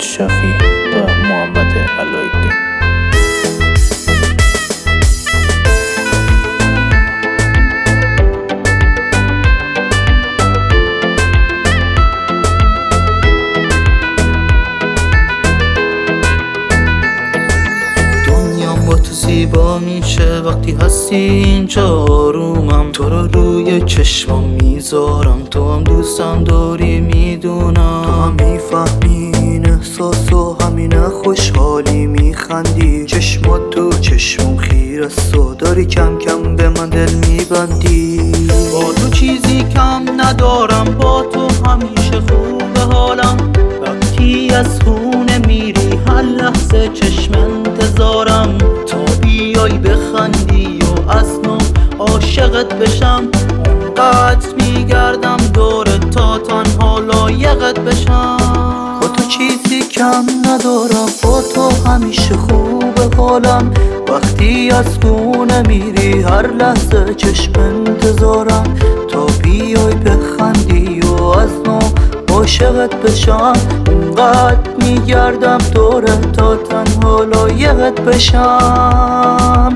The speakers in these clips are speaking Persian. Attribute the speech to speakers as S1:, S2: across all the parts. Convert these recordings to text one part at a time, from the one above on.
S1: شفیع و محمد علایالدین.
S2: با تو زیبا میشه وقتی هستی اینجا آرومم، تو رو روی چشمام میذارم، تو هم دوستم داری میدونم، تو هم میفهمی این احساس و همین خوشحالی میخندی، چشمات تو چشمم خیره و داری کم کم به من دل میبندی. با تو چیزی کم ندارم، با تو همیشه خوب حالم، وقتی از خونه میری هر لحظه چشم انتظارم، تا بیای بخندی و از نو عاشقت بشم، اونقدر میگردم دورت تا تنها لایقت بشم. با تو چیزی کم ندارم، با تو همیشه خوب حالم، وقتی از خونه میری هر لحظه چشم انتظارم، تا بیای بخندی و از نو عاشقت بشم، اونقدر میگردم دورت تا تنها لایقت بشم.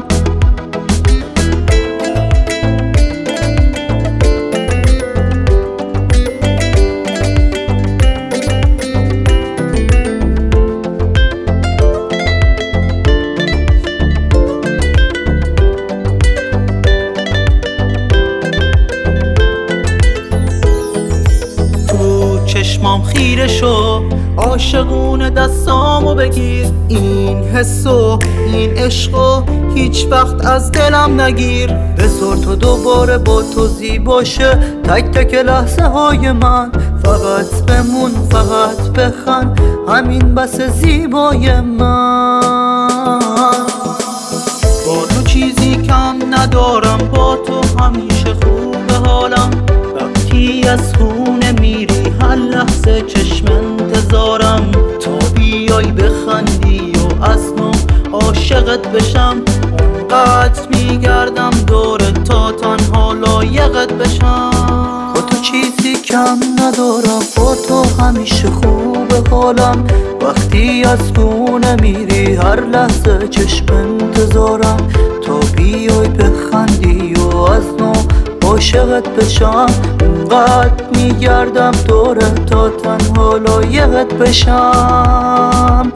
S2: چشمام خیره شو، عاشقونه دستامو بگیر، این حسو این عشقو هیچ وقت از دلم نگیر، بذار تو دوباره با تو زیباشه تک تک لحظه های من، فقط بمون فقط بخند همین بس زیبای من. با تو چیزی کم ندارم، با تو همیشه خوب حالم، وقتی از خونه میری هر لحظه چشم انتظارم، تا بیای بخندی و از نو عاشقت بشم، اونقدر میگردم دورت تا تنها لایقت بشم. با تو چیزی کم ندارم، با تو همیشه خوب حالم، وقتی از خونه میری هر لحظه چشم انتظارم، تا بیای بخندی و از نو عاشقت بشم، اونقدر میگردم دورت تا تنها لایقت بشم.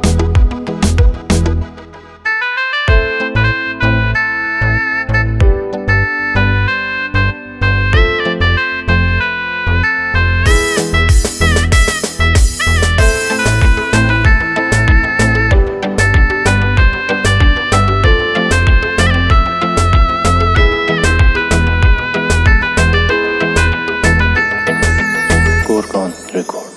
S1: گرگان رکورد.